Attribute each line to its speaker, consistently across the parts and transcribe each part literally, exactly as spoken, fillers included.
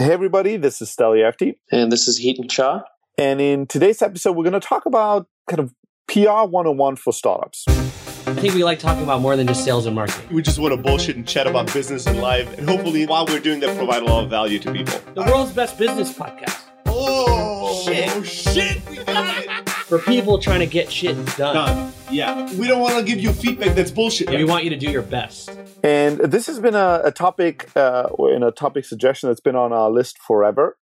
Speaker 1: Hey everybody, this is Steliefti.
Speaker 2: And this is Heaton Shah.
Speaker 1: And in today's episode, we're going to talk about kind of P R one oh one for startups.
Speaker 3: I think we like talking about more than just sales and marketing.
Speaker 4: We just want to bullshit and chat about business and life. And hopefully, while we're doing that, provide a lot of value to people.
Speaker 3: The world's best business podcast.
Speaker 4: Oh, shit. Oh, shit. We got it.
Speaker 3: For people trying to get shit done.
Speaker 4: Done. Yeah. We don't want to give you feedback that's bullshit.
Speaker 3: We want you to do your best.
Speaker 1: And this has been a, a topic, uh, in a topic suggestion that's been on our list forever.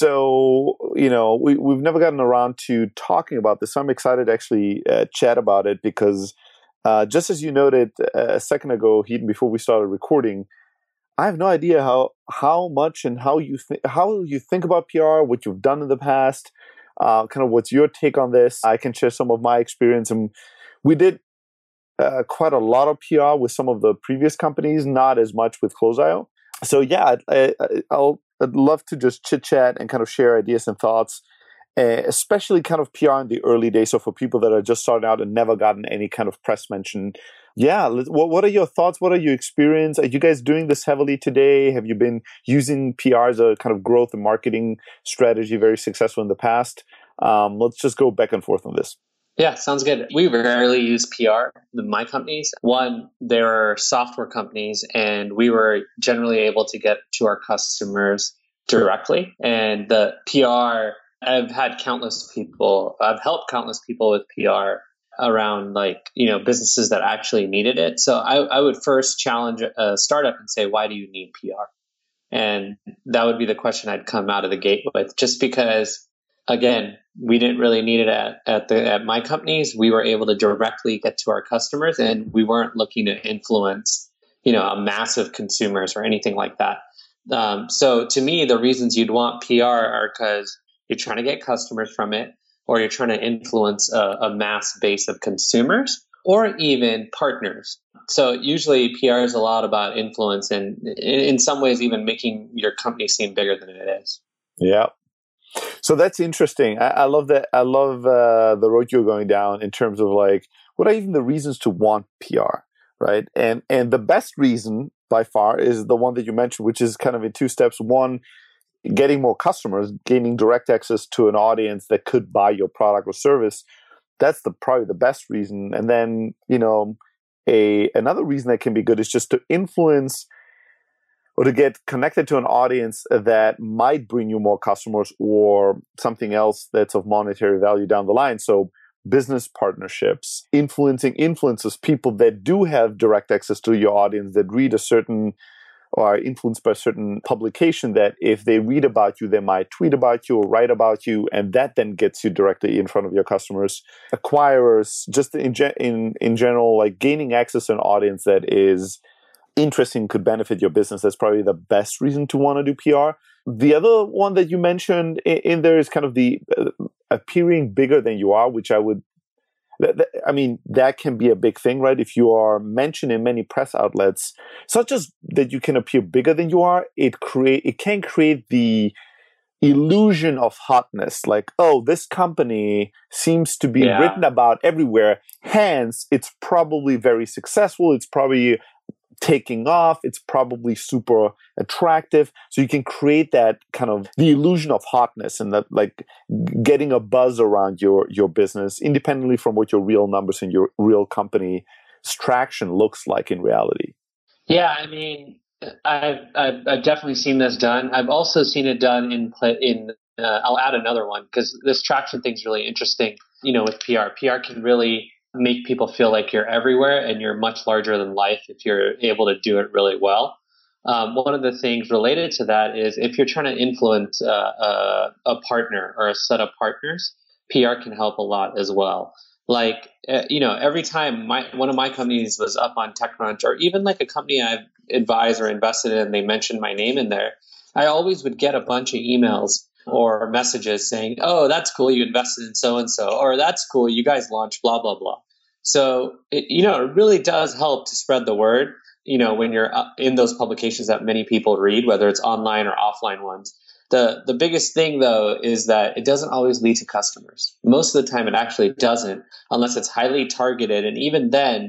Speaker 1: So, you know, we, we've never gotten around to talking about this. So I'm excited to actually uh, chat about it because uh, just as you noted a second ago, Heaton, before we started recording, I have no idea how how much and how you th- how you think about P R, what you've done in the past, uh, kind of what's your take on this. I can share some of my experience. And we did uh, quite a lot of P R with some of the previous companies, not as much with Close.io. So yeah, I, I, I'll I'd love to just chit chat and kind of share ideas and thoughts, uh, especially kind of P R in the early days. So for people that are just starting out and never gotten any kind of press mention. Yeah, what what are your thoughts? What are your experience? Are you guys doing this heavily today? Have you been using P R as a kind of growth and marketing strategy, very successful in the past? Um, let's just go back and forth on this.
Speaker 2: Yeah, sounds good. We rarely use P R in my companies. One, there are software companies, and we were generally able to get to our customers directly. And the P R, I've had countless people, I've helped countless people with P R around like, you know, businesses that actually needed it. So I, I would first challenge a startup and say, why do you need P R? And that would be the question I'd come out of the gate with, just because, again, we didn't really need it at, at the at my companies. We were able to directly get to our customers, and we weren't looking to influence, you know, a massive consumers or anything like that. Um, so to me, the reasons you'd want P R are because you're trying to get customers from it, or you're trying to influence a, a mass base of consumers, or even partners. So usually P R is a lot about influence, and in, in some ways even making your company seem bigger than it is.
Speaker 1: Yeah. So that's interesting. I, I love that. I love uh, the road you're going down in terms of like, what are even the reasons to want P R, right? And and the best reason by far is the one that you mentioned, which is kind of in two steps. One, getting more customers, gaining direct access to an audience that could buy your product or service. That's the probably the best reason. And then, you know, a another reason that can be good is just to influence or to get connected to an audience that might bring you more customers or something else that's of monetary value down the line. So business partnerships, influencing influencers, people that do have direct access to your audience, that read a certain or are influenced by a certain publication, that if they read about you, they might tweet about you or write about you, and that then gets you directly in front of your customers. Acquirers, just in, in, in general, like gaining access to an audience that is interesting, could benefit your business. That's probably the best reason to want to do P R. The other one that you mentioned in, in there is kind of the uh, appearing bigger than you are, which I would, th- th- I mean, that can be a big thing, right? If you are mentioned in many press outlets, it's not just that you can appear bigger than you are, it create, it can create the illusion of hotness, like, oh, this company seems to be
Speaker 2: yeah.
Speaker 1: written about everywhere, hence it's probably very successful, it's probably taking off, it's probably super attractive. So you can create that kind of the illusion of hotness and that like getting a buzz around your your business independently from what your real numbers and your real company traction looks like in reality.
Speaker 2: Yeah, I mean, I've I've, I've definitely seen this done. I've also seen it done in in. Uh, I'll add another one because this traction thing's really interesting. You know, with P R, P R can really make people feel like you're everywhere and you're much larger than life if you're able to do it really well. Um, one of the things related to that is if you're trying to influence uh, a, a partner or a set of partners, P R can help a lot as well. Like, uh, you know, every time my one of my companies was up on TechCrunch, or even like a company I've advised or invested in, and they mentioned my name in there, I always would get a bunch of emails or messages saying, oh, that's cool, you invested in so-and-so, or that's cool, you guys launched blah, blah, blah. So, it, you know, it really does help to spread the word, you know, when you're in those publications that many people read, whether it's online or offline ones. The the biggest thing, though, is that it doesn't always lead to customers. Most of the time, it actually doesn't, unless it's highly targeted. And even then,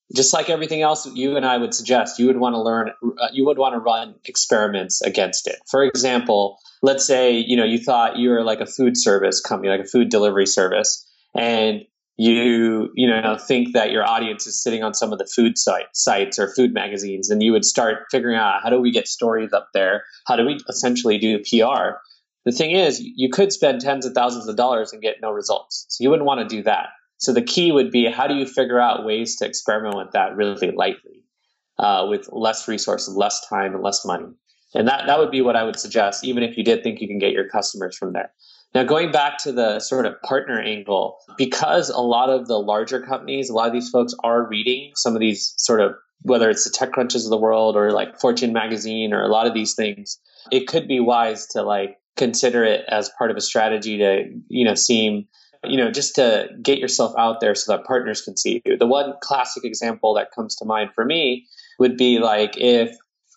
Speaker 2: just like everything else you and I would suggest, you would want to learn, uh, you would want to run experiments against it. For example, let's say, you know, you thought you were like a food service company, like a food delivery service, and you, you know, think that your audience is sitting on some of the food site, sites or food magazines, and you would start figuring out, how do we get stories up there? How do we essentially do P R? The thing is, you could spend tens of thousands of dollars and get no results. So you wouldn't want to do that. So the key would be, how do you figure out ways to experiment with that really lightly, uh, with less resources, less time, and less money? And that, that would be what I would suggest, even if you did think you can get your customers from there. Now, going back to the sort of partner angle, because a lot of the larger companies, a lot of these folks are reading some of these sort of, whether it's the TechCrunches of the world or like Fortune magazine or a lot of these things, it could be wise to like consider it as part of a strategy to, you know, seem, you know, just to get yourself out there so that partners can see you. The one classic example that comes to mind for me would be like if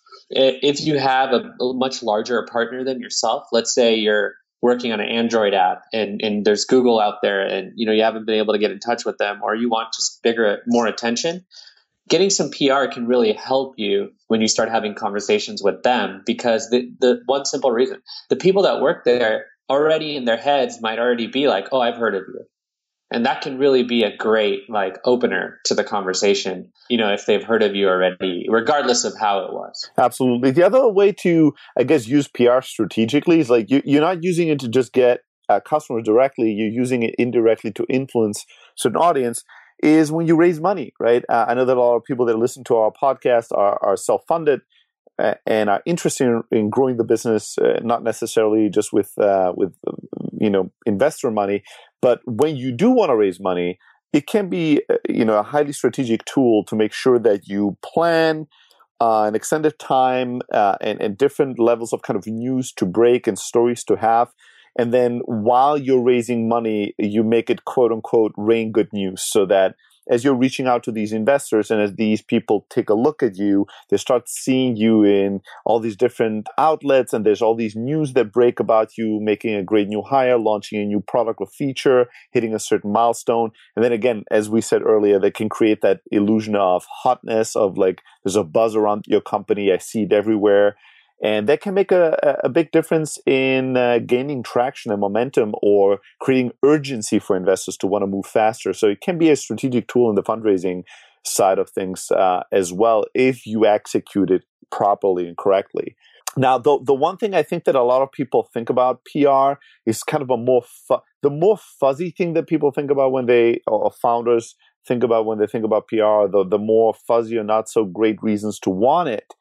Speaker 2: if you have a, a much larger partner than yourself. Let's say you're working on an Android app and, and there's Google out there and, you know, you haven't been able to get in touch with them, or you want just bigger, more attention. Getting some P R can really help you when you start having conversations with them, because the, the one simple reason, the people that work there already in their heads might already be like, oh, I've heard of you. And that can really be a great like opener to the conversation, you know, if they've heard of you already, regardless of how it was.
Speaker 1: Absolutely. The other way to, I guess, use P R strategically is like you, you're not using it to just get uh, customers directly. You're using it indirectly to influence certain audience. Is when you raise money, right? Uh, I know that a lot of people that listen to our podcast are, are self-funded uh, and are interested in, in growing the business, uh, not necessarily just with uh, with you know investor money, but when you do want to raise money, it can be uh, you know a highly strategic tool to make sure that you plan uh, an extended time uh, and, and different levels of kind of news to break and stories to have. And then while you're raising money, you make it quote unquote rain good news, so that as you're reaching out to these investors and as these people take a look at you, they start seeing you in all these different outlets, and there's all these news that break about you making a great new hire, launching a new product or feature, hitting a certain milestone. And then again, as we said earlier, they can create that illusion of hotness, of like there's a buzz around your company. I see it everywhere. And that can make a, a big difference in uh, gaining traction and momentum, or creating urgency for investors to want to move faster. So it can be a strategic tool in the fundraising side of things uh, as well, if you execute it properly and correctly. Now, the, the one thing I think that a lot of people think about P R is kind of a more, fu- the more fuzzy thing that people think about when they, or founders think about when they think about P R, the, the more fuzzy or not so great reasons to want it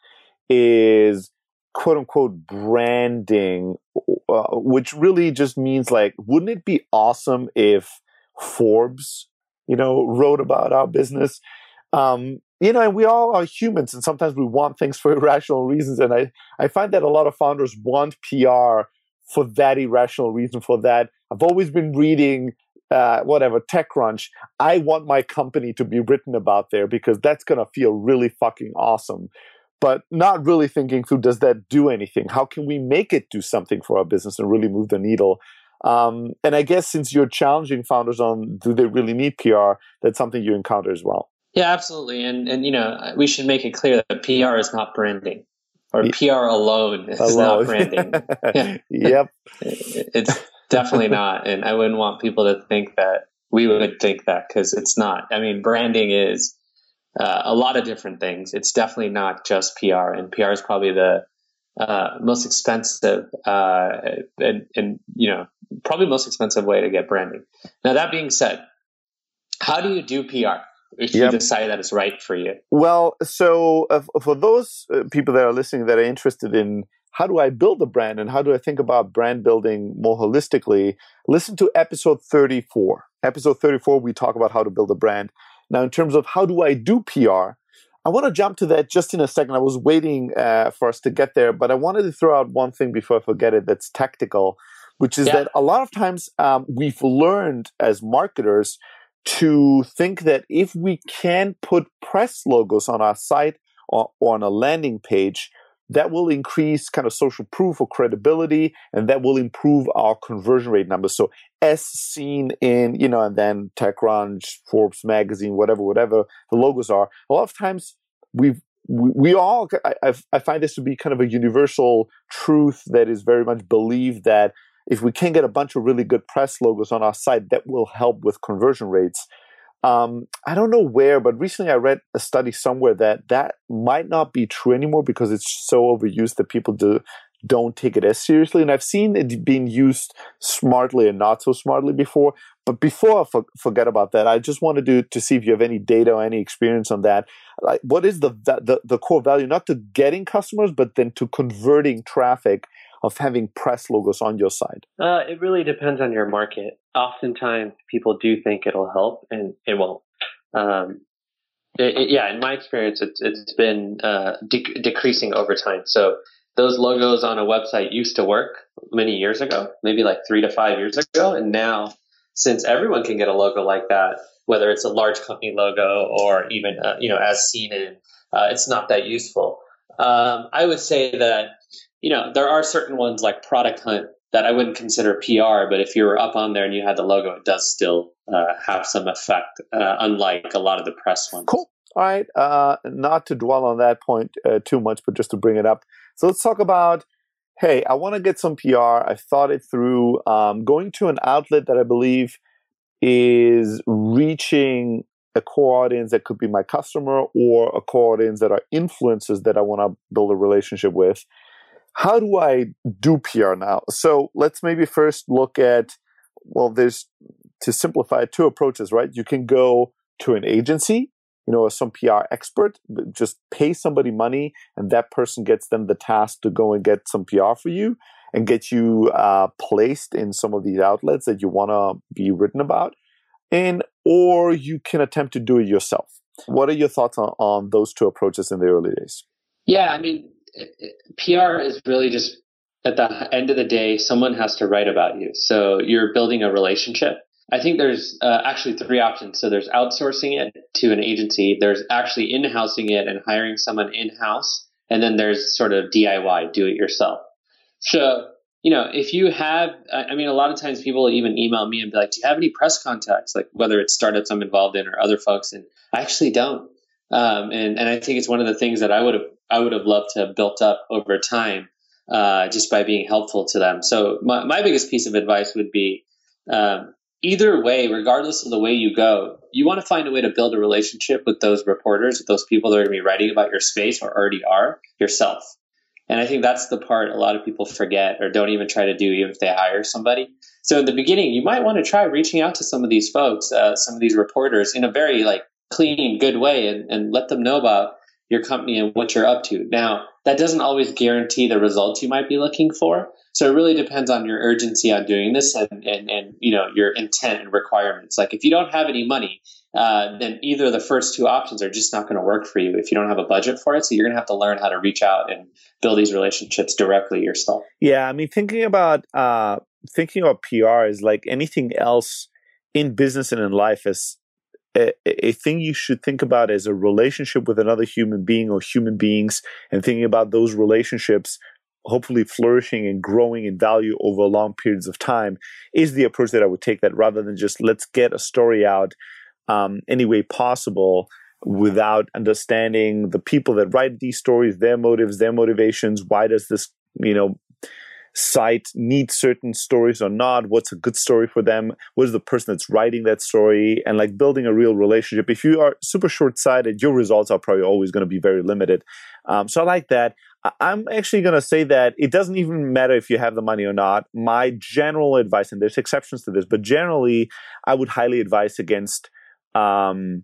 Speaker 1: is quote unquote branding, uh, which really just means like, wouldn't it be awesome if Forbes, you know, wrote about our business? Um, you know, and we all are humans, and sometimes we want things for irrational reasons. And I, I find that a lot of founders want P R for that irrational reason, for that. I've always been reading uh, whatever, TechCrunch. I want my company to be written about there because that's going to feel really fucking awesome. But not really thinking through, does that do anything? How can we make it do something for our business and really move the needle? Um, and I guess since you're challenging founders on, do they really need P R, that's something you encounter as well.
Speaker 2: Yeah, absolutely. And, and you know, we should make it clear that P R is not branding, or P R alone is alone. not branding. Yeah.
Speaker 1: Yep.
Speaker 2: It's definitely not. And I wouldn't want people to think that we would think that, because it's not. I mean, branding is Uh, a lot of different things. It's definitely not just P R, and P R is probably the uh, most expensive uh, and, and, you know, probably most expensive way to get branding. Now, that being said, how do you do P R if yep. you decide that it's right for you?
Speaker 1: Well, so uh, for those uh, people that are listening that are interested in how do I build a brand and how do I think about brand building more holistically, listen to episode thirty-four. Episode thirty-four, we talk about how to build a brand. Now, in terms of how do I do P R, I want to jump to that just in a second. I was waiting uh, for us to get there, but I wanted to throw out one thing before I forget it that's tactical, which is yeah. that a lot of times um, we've learned as marketers to think that if we can put press logos on our site or, or on a landing page, that will increase kind of social proof or credibility, and that will improve our conversion rate numbers. So as seen in, you know, and then TechCrunch, Forbes magazine, whatever, whatever the logos are, a lot of times we've, we, we all, I, I find this to be kind of a universal truth that is very much believed, that if we can get a bunch of really good press logos on our site, that will help with conversion rates. Um, I don't know where, but recently I read a study somewhere that that might not be true anymore because it's so overused that people do, don't take it as seriously. And I've seen it being used smartly and not so smartly before. But before I for, forget about that, I just wanted to, to see if you have any data or any experience on that. Like, what is the, the the core value, not to getting customers, but then to converting traffic of having press logos on your site?
Speaker 5: Uh, it really depends on your market. Oftentimes, people do think it'll help, and it won't. Um, it, it, yeah, in my experience, it's it's been uh, de- decreasing over time. So those logos on a website used to work many years ago, maybe like three to five years ago, and now, since everyone can get a logo like that, whether it's a large company logo or even uh, you know, as seen in, uh, it's not that useful. Um, I would say that, you know, there are certain ones like Product Hunt that I wouldn't consider P R, but if you were up on there and you had the logo, it does still uh, have some effect, uh, unlike a lot of the press ones.
Speaker 1: Cool. All right. Uh, not to dwell on that point uh, too much, but just to bring it up. So let's talk about, hey, I want to get some P R. I've thought it through. Um, going to an outlet that I believe is reaching a core audience that could be my customer, or a core audience that are influencers that I want to build a relationship with. How do I do P R now? So let's maybe first look at, well, there's, to simplify it, two approaches, right? You can go to an agency, you know, some P R expert, just pay somebody money, and that person gets them the task to go and get some P R for you and get you uh, placed in some of these outlets that you want to be written about. And, or you can attempt to do it yourself. What are your thoughts on, on those two approaches in the early days?
Speaker 5: Yeah, I mean, P R is really just, at the end of the day, someone has to write about you. So you're building a relationship. I think there's uh, actually three options. So there's outsourcing it to an agency. There's actually in-housing it and hiring someone in-house. And then there's sort of D I Y, do it yourself. So, you know, if you have, I mean, a lot of times people even email me and be like, do you have any press contacts? Like whether it's startups I'm involved in or other folks. And I actually don't. Um, and, and I think it's one of the things that I would have, I would have loved to have built up over time, uh, just by being helpful to them. So my, my biggest piece of advice would be, um, either way, regardless of the way you go, you want to find a way to build a relationship with those reporters, with those people that are going to be writing about your space or already are, yourself. And I think that's the part a lot of people forget or don't even try to do, even if they hire somebody. So in the beginning, you might want to try reaching out to some of these folks, uh, some of these reporters in a very like clean, good way, and, and let them know about your company and what you're up to. Now, that doesn't always guarantee the results you might be looking for. So it really depends on your urgency on doing this and, and, and you know, your intent and requirements. Like if you don't have any money, uh, then either of the first two options are just not going to work for you if you don't have a budget for it. So you're going to have to learn how to reach out and build these relationships directly yourself.
Speaker 1: Yeah, I mean, thinking about uh, thinking about P R is like anything else in business and in life is a, a thing you should think about as a relationship with another human being or human beings, and thinking about those relationships hopefully flourishing and growing in value over long periods of time is the approach that I would take, that rather than just let's get a story out um, any way possible without understanding the people that write these stories, their motives, their motivations. Why does this, you know, site need certain stories or not? What's a good story for them? What is the person that's writing that story? And like building a real relationship. If you are super short-sighted, your results are probably always going to be very limited. Um, so I like that. I'm actually going to say that it doesn't even matter if you have the money or not. My general advice, and there's exceptions to this, but generally I would highly advise against um,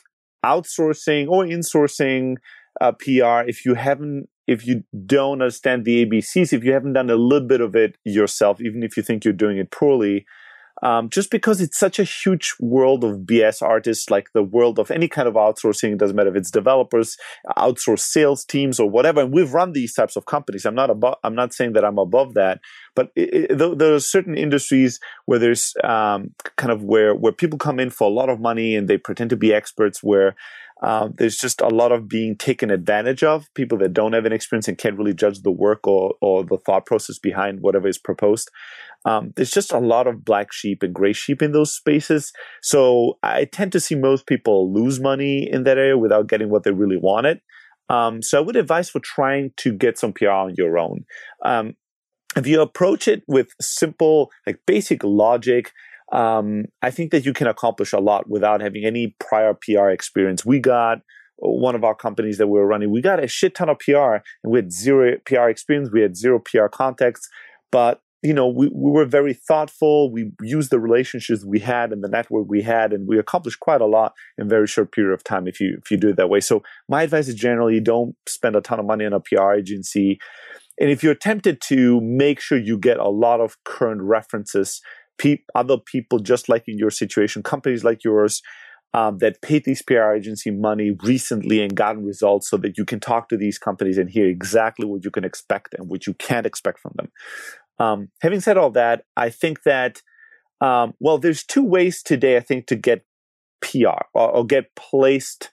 Speaker 1: outsourcing or insourcing uh, P R if you haven't, if you don't understand the A B Cs, if you haven't done a little bit of it yourself, even if you think you're doing it poorly. Um, just because it's such a huge world of B S artists, like the world of any kind of outsourcing, it doesn't matter if it's developers, outsourced sales teams, or whatever. And we've run these types of companies. I'm not above, I'm not saying that I'm above that, but it, it, there are certain industries where there's um, kind of where where people come in for a lot of money and they pretend to be experts, where Um, there's just a lot of being taken advantage of, people that don't have an experience and can't really judge the work or, or the thought process behind whatever is proposed. Um, there's just a lot of black sheep and gray sheep in those spaces. So I tend to see most people lose money in that area without getting what they really wanted. Um, so I would advise for trying to get some P R on your own. Um, if you approach it with simple, like basic logic, um, I think that you can accomplish a lot without having any prior P R experience. We got one of our companies that we were running, we got a shit ton of P R and we had zero P R experience. We had zero P R context, but you know, we, we were very thoughtful. We used the relationships we had and the network we had, and we accomplished quite a lot in a very short period of time if you if you do it that way. So my advice is generally don't spend a ton of money on a P R agency. And if you're tempted to, make sure you get a lot of current references, pe- other people just like in your situation, companies like yours, um, that paid these P R agency money recently and gotten results so that you can talk to these companies and hear exactly what you can expect and what you can't expect from them. Um, having said all that, I think that, um, well, there's two ways today, I think, to get P R or, or get placed.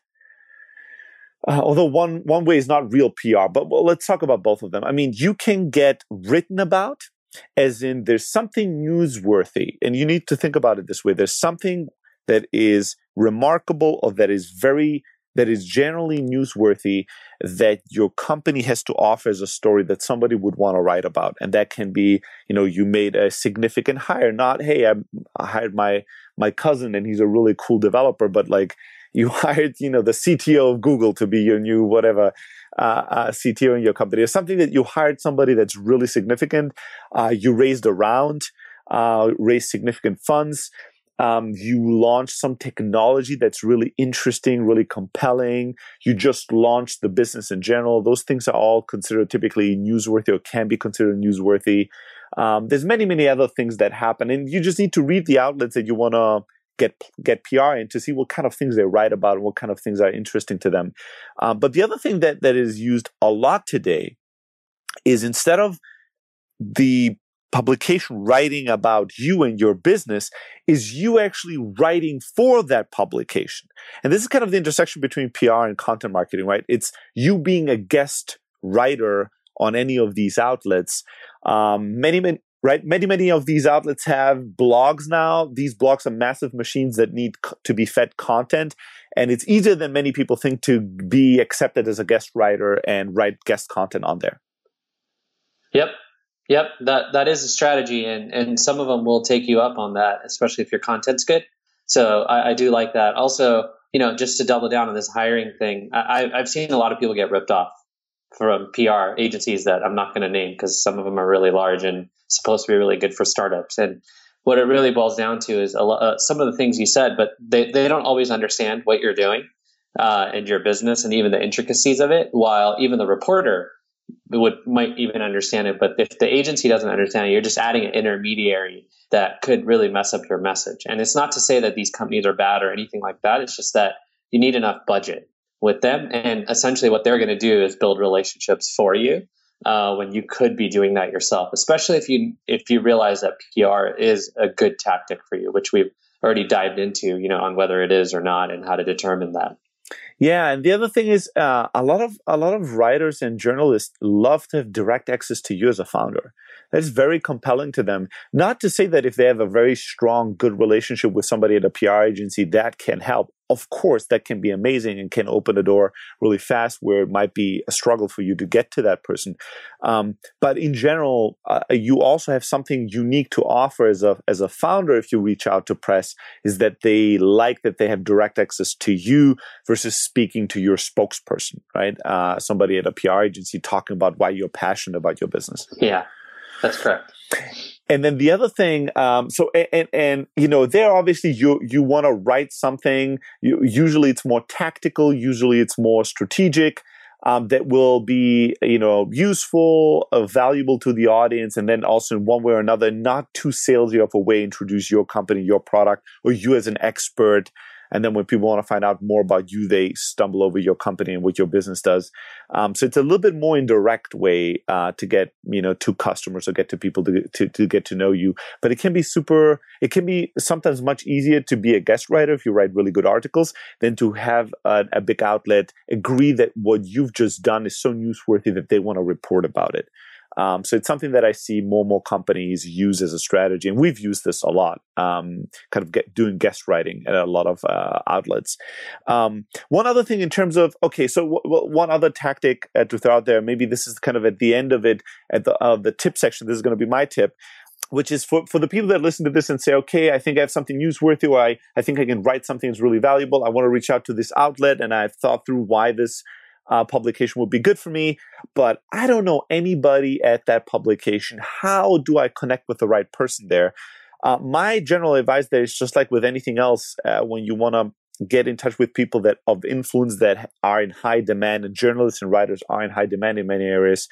Speaker 1: Uh, although one, one way is not real P R, but well, let's talk about both of them. I mean, you can get written about, as in there's something newsworthy, and you need to think about it this way. There's something that is remarkable or that is very that is generally newsworthy that your company has to offer as a story that somebody would want to write about. And that can be, you know, you made a significant hire, not, hey, I, I hired my, my cousin and he's a really cool developer, but like you hired, you know, the C T O of Google to be your new whatever uh, uh, C T O in your company, or something that you hired somebody that's really significant. Uh, you raised a round, uh, raised significant funds. Um, you launched some technology that's really interesting, really compelling. You just launched the business in general. Those things are all considered typically newsworthy or can be considered newsworthy. Um, there's many, many other things that happen. And you just need to read the outlets that you want to get get P R in to see what kind of things they write about and what kind of things are interesting to them. Um, but the other thing that, that is used a lot today is instead of the publication writing about you and your business, is you actually writing for that publication. And this is kind of the intersection between P R and content marketing, right? It's you being a guest writer on any of these outlets. Um, many, many, right? Many, many of these outlets have blogs now. These blogs are massive machines that need c- to be fed content. And it's easier than many people think to be accepted as a guest writer and write guest content on there.
Speaker 2: Yep. Yep, that that is a strategy, and, and some of them will take you up on that, especially if your content's good. So I, I do like that. Also, you know, just to double down on this hiring thing, I, I've seen a lot of people get ripped off from P R agencies that I'm not going to name because some of them are really large and supposed to be really good for startups. And what it really boils down to is a lot, uh, some of the things you said, but they, they don't always understand what you're doing uh, and your business and even the intricacies of it, while even the reporter would might even understand it. But if the agency doesn't understand it, you're just adding an intermediary that could really mess up your message. And it's not to say that these companies are bad or anything like that. It's just that you need enough budget with them. And essentially what they're going to do is build relationships for you uh, when you could be doing that yourself, especially if you if you realize that P R is a good tactic for you, which we've already dived into, you know, on whether it is or not and how to determine that.
Speaker 1: Yeah, and the other thing is, uh, a lot of a lot of writers and journalists love to have direct access to you as a founder. That's very compelling to them. Not to say that if they have a very strong, good relationship with somebody at a P R agency, that can help. Of course, that can be amazing and can open a door really fast where it might be a struggle for you to get to that person. Um, but in general, uh, you also have something unique to offer as a as a founder if you reach out to press, is that they like that they have direct access to you versus speaking to your spokesperson, right? Uh, somebody at a P R agency talking about why you're passionate about your business.
Speaker 2: Yeah, that's correct.
Speaker 1: And then the other thing, um, so and, and and you know, there obviously you you want to write something. You, usually it's more tactical. Usually it's more strategic. Um, that will be, you know, useful, uh, valuable to the audience, and then also in one way or another, not too salesy of a way introduce your company, your product, or you as an expert. And then when people want to find out more about you, they stumble over your company and what your business does. Um, so it's a little bit more indirect way uh, to get, you know, to customers or get to people to, to, to get to know you. But it can be super, it can be sometimes much easier to be a guest writer if you write really good articles than to have a, a big outlet agree that what you've just done is so newsworthy that they want to report about it. Um, so it's something that I see more and more companies use as a strategy, and we've used this a lot, um, kind of get, doing guest writing at a lot of uh, outlets. Um, one other thing in terms of, okay, so w- w- one other tactic uh, to throw out there, maybe this is kind of at the end of it, at the, uh, the tip section, this is going to be my tip, which is for, for the people that listen to this and say, okay, I think I have something newsworthy, or I, I think I can write something that's really valuable. I want to reach out to this outlet, and I've thought through why this Uh, publication would be good for me, but I don't know anybody at that publication. How do I connect with the right person there? Uh, my general advice there is just like with anything else, uh, when you want to get in touch with people that of influence that are in high demand, and journalists and writers are in high demand in many areas,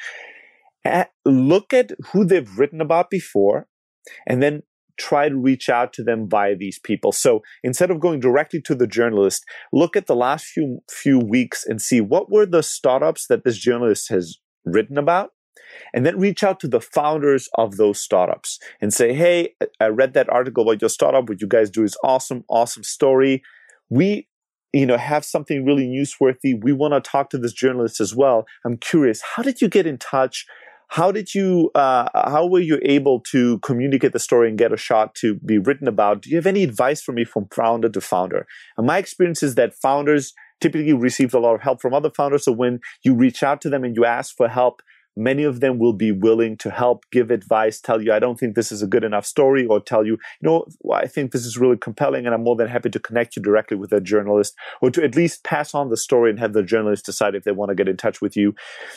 Speaker 1: at, look at who they've written about before, and then try to reach out to them via these people. So instead of going directly to the journalist, look at the last few few weeks and see what were the startups that this journalist has written about, and then reach out to the founders of those startups and say, hey, I read that article about your startup. What you guys do is awesome, awesome story. We, you know, have something really newsworthy. We want to talk to this journalist as well. I'm curious, how did you get in touch? How did you, uh, how were you able to communicate the story and get a shot to be written about? Do you have any advice for me from founder to founder? And my experience is that founders typically receive a lot of help from other founders. So when you reach out to them and you ask for help, many of them will be willing to help, give advice, tell you, I don't think this is a good enough story, or tell you, you know, I think this is really compelling and I'm more than happy to connect you directly with a journalist, or to at least pass on the story and have the journalist decide if they want to get in touch with you.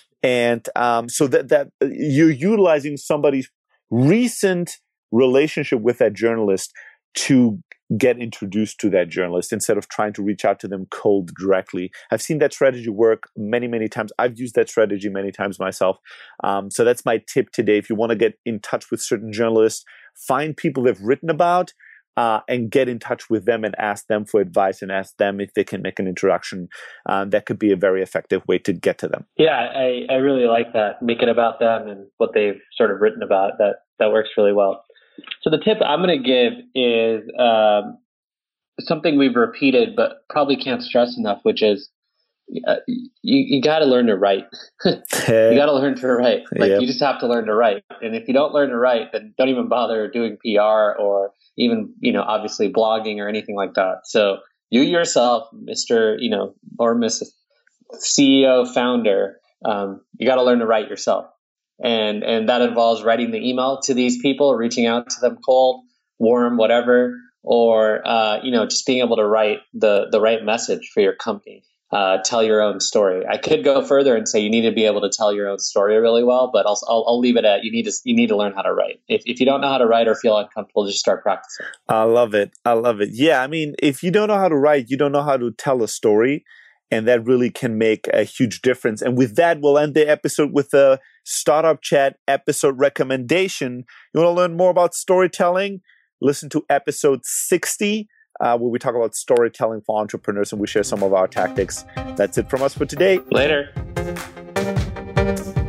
Speaker 1: And um, so that, that you're utilizing somebody's recent relationship with that journalist to get introduced to that journalist instead of trying to reach out to them cold directly. I've seen that strategy work many, many times. I've used that strategy many times myself. Um, so that's my tip today. If you want to get in touch with certain journalists, find people they've written about, Uh, and get in touch with them and ask them for advice and ask them if they can make an introduction. Uh, that could be a very effective way to get to them.
Speaker 2: Yeah, I, I really like that. Make it about them and what they've sort of written about. That that works really well. So the tip I'm going to give is um, something we've repeated but probably can't stress enough, which is uh, you, you got to learn to write. You got to learn to write. Like yep. You just have to learn to write. And if you don't learn to write, then don't even bother doing P R or even, you know, obviously blogging or anything like that. So you yourself, Mister, you know, or Missus C E O, founder, um, you got to learn to write yourself. And, and that involves writing the email to these people, reaching out to them cold, warm, whatever, or, uh, you know, just being able to write the, the right message for your company. Uh, tell your own story. I could go further and say you need to be able to tell your own story really well, but I'll I'll, I'll leave it at you need to you need to learn how to write. If if you don't know how to write or feel uncomfortable, just start practicing.
Speaker 1: I love it. I love it. Yeah, I mean, if you don't know how to write, you don't know how to tell a story, and that really can make a huge difference. And with that, we'll end the episode with a Startup Chat episode recommendation. You want to learn more about storytelling? Listen to episode sixty. Uh, where we talk about storytelling for entrepreneurs and we share some of our tactics. That's it from us for today.
Speaker 2: Later.